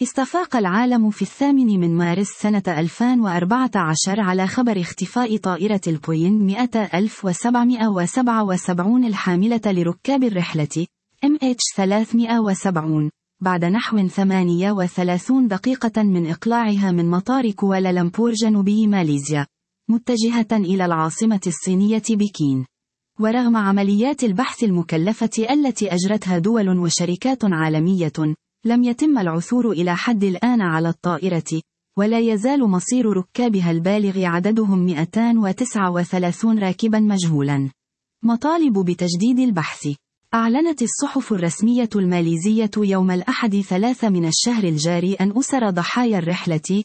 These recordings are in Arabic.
استفاق العالم في 8 من مارس سنة 2014 على خبر اختفاء طائرة البوينغ 100777 الحاملة لركاب الرحلة MH370 بعد نحو 38 دقيقة من إقلاعها من مطار كوالالمبور جنوبي ماليزيا، متجهة إلى العاصمة الصينية بكين. ورغم عمليات البحث المكلفة التي أجرتها دول وشركات عالمية، لم يتم العثور إلى حد الآن على الطائرة، ولا يزال مصير ركابها البالغ عددهم 239 راكبا مجهولا. مطالب بتجديد البحث. أعلنت الصحف الرسمية الماليزية يوم الأحد 3 من الشهر الجاري أن أسر ضحايا الرحلة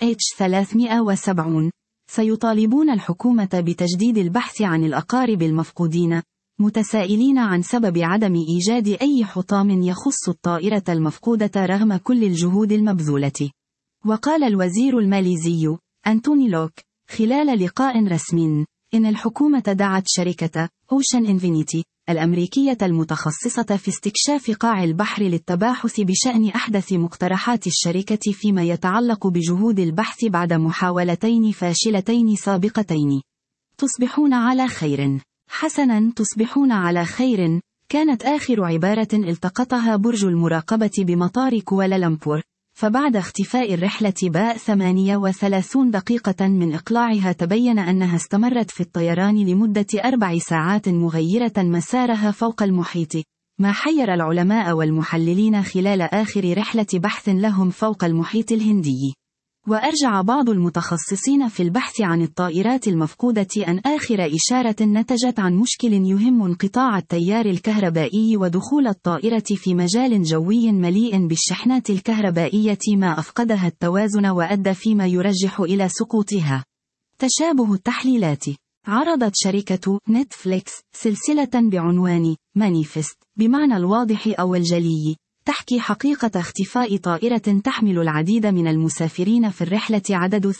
MH370 سيطالبون الحكومة بتجديد البحث عن الأقارب المفقودين، متسائلين عن سبب عدم إيجاد أي حطام يخص الطائرة المفقودة رغم كل الجهود المبذولة. وقال الوزير الماليزي أنتوني لوك خلال لقاء رسمي إن الحكومة دعت شركة أوشن إنفينيتي الأمريكية المتخصصة في استكشاف قاع البحر للتباحث بشأن أحدث مقترحات الشركة فيما يتعلق بجهود البحث بعد محاولتين فاشلتين سابقتين. تصبحون على خير. حسناً، تصبحون على خير. كانت آخر عبارة التقطها برج المراقبة بمطار كوالالمبور، فبعد اختفاء الرحلة باء 38 دقيقة من إقلاعها تبين أنها استمرت في الطيران لمدة 4 ساعات مغيرة مسارها فوق المحيط، ما حير العلماء والمحللين خلال آخر رحلة بحث لهم فوق المحيط الهندي. وأرجع بعض المتخصصين في البحث عن الطائرات المفقودة أن آخر إشارة نتجت عن مشكل يهم انقطاع التيار الكهربائي ودخول الطائرة في مجال جوي مليء بالشحنات الكهربائية ما أفقدها التوازن وأدى فيما يرجح إلى سقوطها. تشابه التحليلات. عرضت شركة نتفليكس سلسلة بعنوان مانيفست بمعنى الواضح أو الجلي، تحكي حقيقة اختفاء طائرة تحمل العديد من المسافرين في الرحلة عدد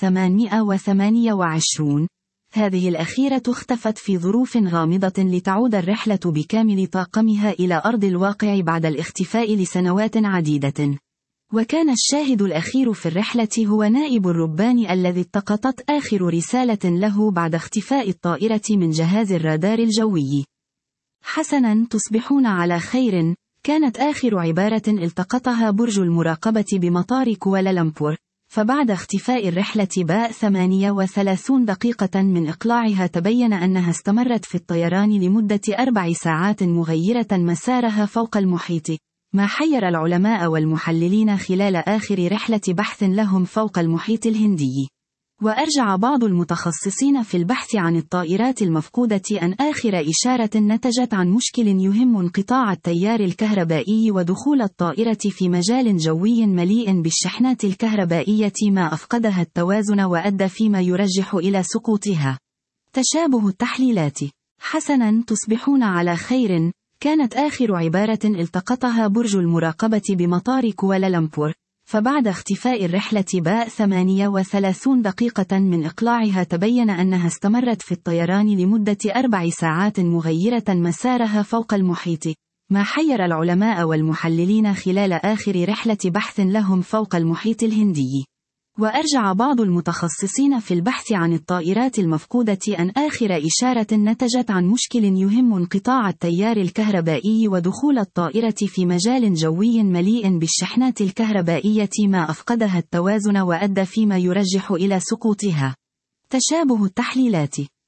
828. هذه الأخيرة اختفت في ظروف غامضة لتعود الرحلة بكامل طاقمها إلى أرض الواقع بعد الاختفاء لسنوات عديدة. وكان الشاهد الأخير في الرحلة هو نائب الربان الذي التقطت آخر رسالة له بعد اختفاء الطائرة من جهاز الرادار الجوي. حسناً، تصبحون على خير. كانت آخر عبارة التقطها برج المراقبة بمطار كوالالمبور، فبعد اختفاء الرحلة باء 38 دقيقة من إقلاعها تبين أنها استمرت في الطيران لمدة 4 ساعات مغيرة مسارها فوق المحيط، ما حير العلماء والمحللين خلال آخر رحلة بحث لهم فوق المحيط الهندي. وأرجع بعض المتخصصين في البحث عن الطائرات المفقودة أن آخر إشارة نتجت عن مشكل يهم انقطاع التيار الكهربائي ودخول الطائرة في مجال جوي مليء بالشحنات الكهربائية ما أفقدها التوازن وأدى فيما يرجح إلى سقوطها. تشابه التحليلات. حسناً، تصبحون على خير. كانت آخر عبارة التقطها برج المراقبة بمطار كوالالمبور، فبعد اختفاء الرحلة باء 38 دقيقة من إقلاعها تبين أنها استمرت في الطيران لمدة 4 ساعات مغيرة مسارها فوق المحيط، ما حير العلماء والمحللين خلال آخر رحلة بحث لهم فوق المحيط الهندي. وأرجع بعض المتخصصين في البحث عن الطائرات المفقودة أن آخر إشارة نتجت عن مشكل يهم انقطاع التيار الكهربائي ودخول الطائرة في مجال جوي مليء بالشحنات الكهربائية ما أفقدها التوازن وأدى فيما يرجح إلى سقوطها. تشابه التحليلات.